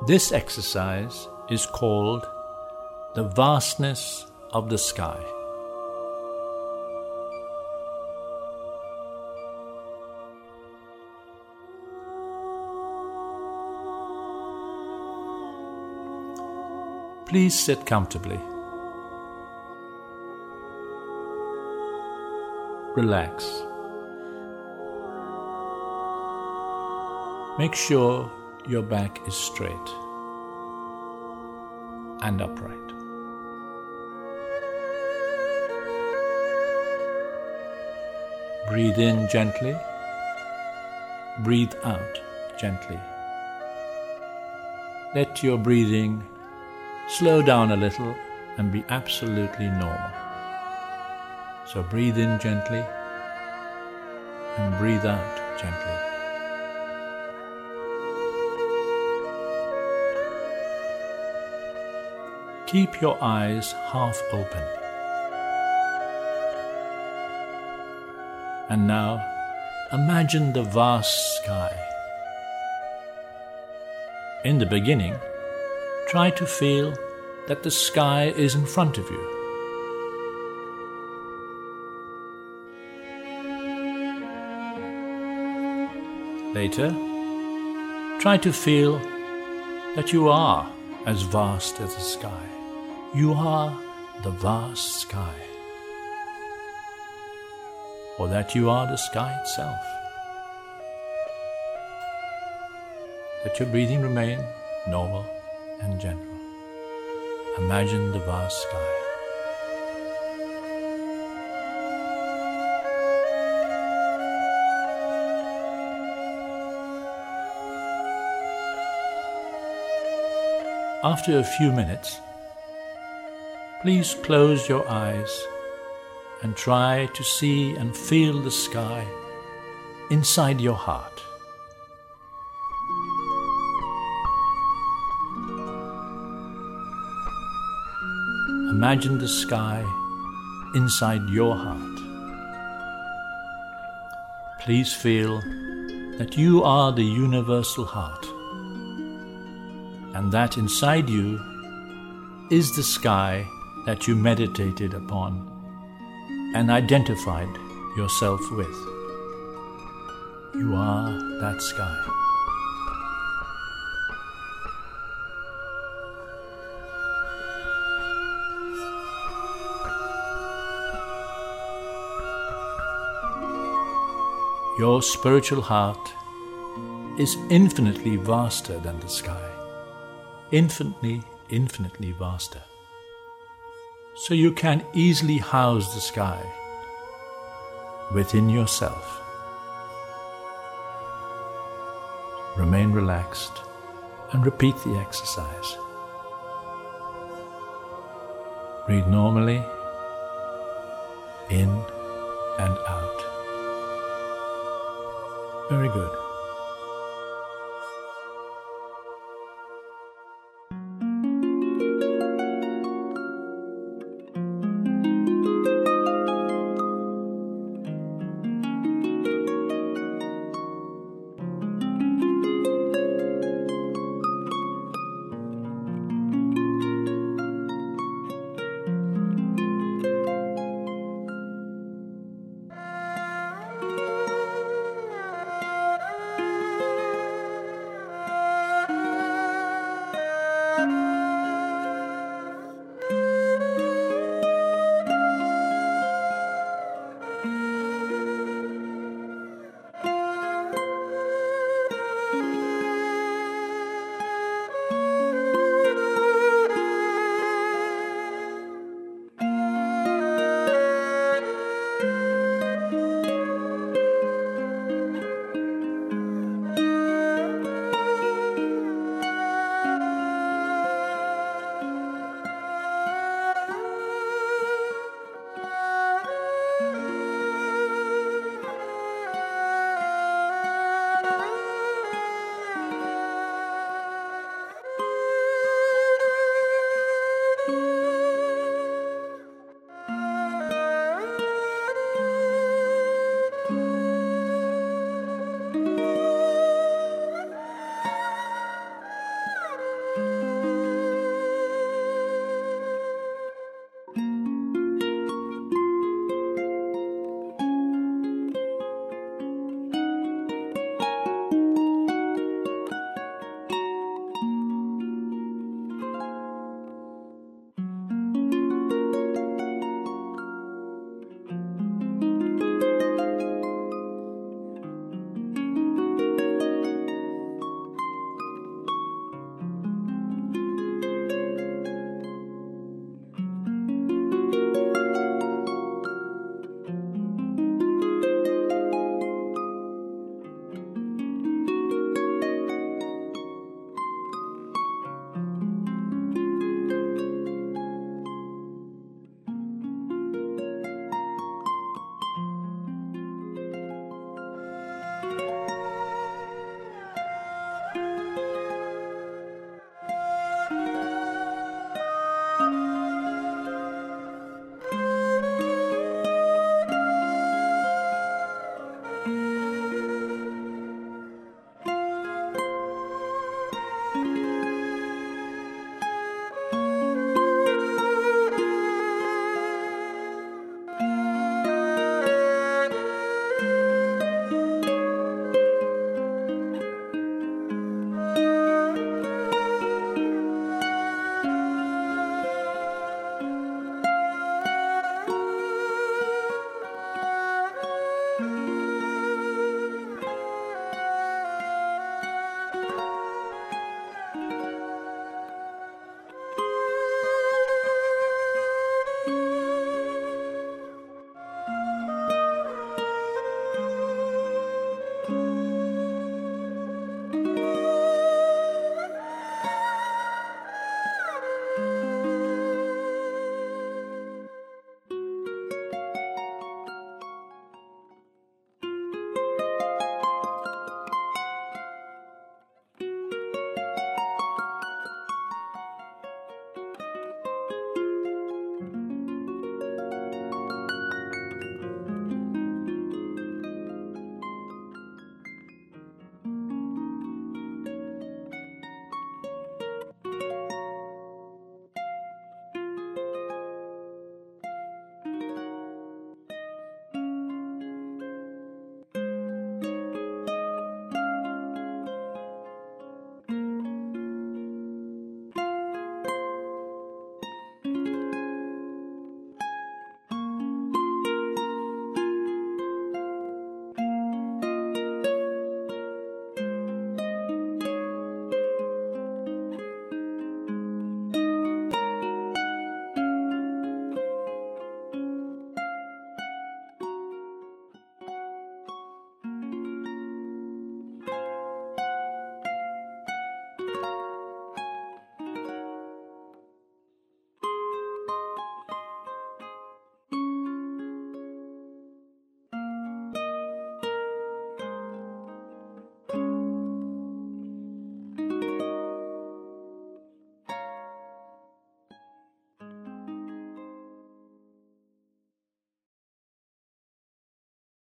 This exercise is called the vastness of the sky. Please sit comfortably. Relax. Make sure your back is straight and upright. Breathe in gently. Breathe out gently. Let your breathing slow down a little and be absolutely normal. So breathe in gently and breathe out gently. Keep your eyes half open. And now, imagine the vast sky. In the beginning, try to feel that the sky is in front of you. Later, try to feel that you are as vast as the sky. You are the vast sky. Or that you are the sky itself. Let your breathing remain normal and gentle. Imagine the vast sky. After a few minutes, please close your eyes and try to see and feel the sky inside your heart. Imagine the sky inside your heart. Please feel that you are the universal heart, and that inside you is the sky that you meditated upon and identified yourself with. You are that sky. Your spiritual heart is infinitely vaster than the sky. Infinitely, infinitely vaster. So you can easily house the sky within yourself. Remain relaxed and repeat the exercise. Breathe normally, in and out. Very good.